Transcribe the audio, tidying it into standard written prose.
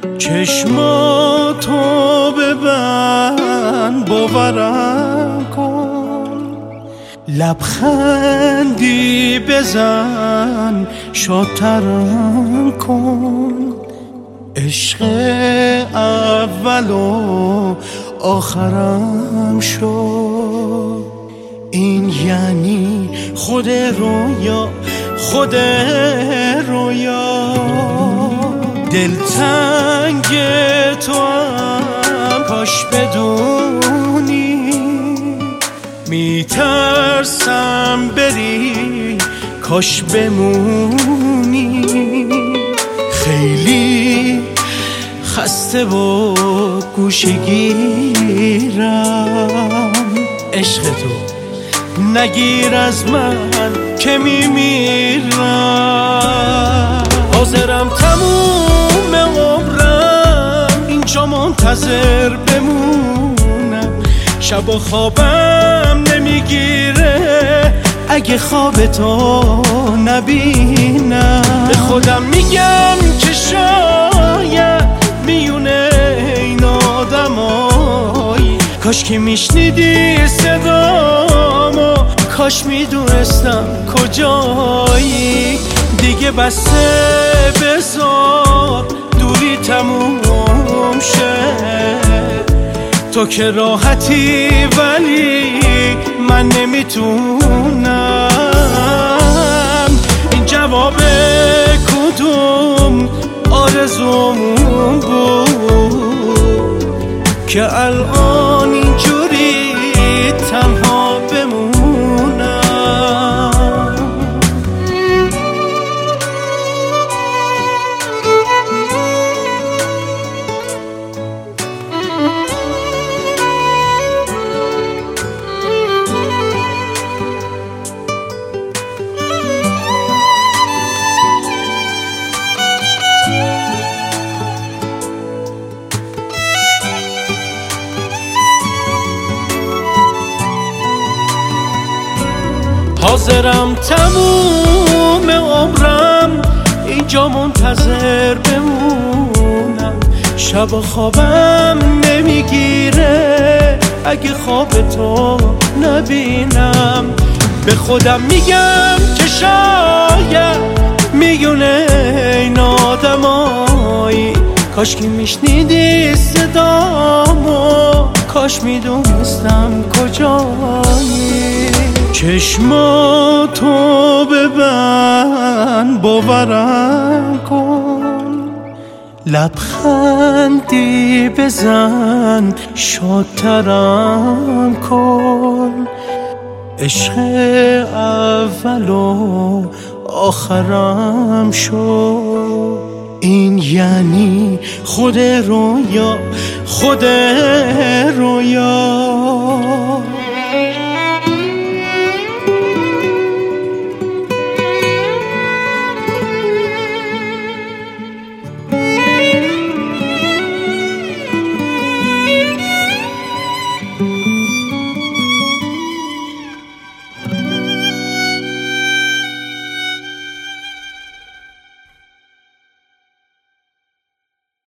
چشماتو ببند باورم کن، لبخندی بزن شادترم کن. عشق اول و آخرم شد، این یعنی خود رویا، خود رویا. دلتنگ تو هم کاش بدونی، میترسم بری کاش بمونی. خیلی خسته و گوشه گیرم، عشق تو نگیر از من که میمیرم. حاضرم تموم عمرم اینجا منتظر بمونم، شب و خوابم نمیگیره اگه خواب تو نبینم. به خودم میگم که شاید میونه این آدمایی، کاش که میشنیدی صدامو، کاش میدونستم کجایی. دیگه بسته بذار دوری تموم شه، تو که راحتی ولی من نمیتونم. این جواب کدوم آرزومون بود که الان اینجوری تنها بمونم. حاضرم تموم عمرم اینجا منتظر بمونم، شب و خوابم نمیگیره اگه خواب تو نبینم. به خودم میگم که شاید میونه این آدمایی، کاش که میشنیدی صدامو، کاش میدونستم کجایی. چشماتو ببند باورم کن، لبخندی بزن شادترم کن. عشق اول و آخرم شد، این یعنی خود رویا، خود رویا.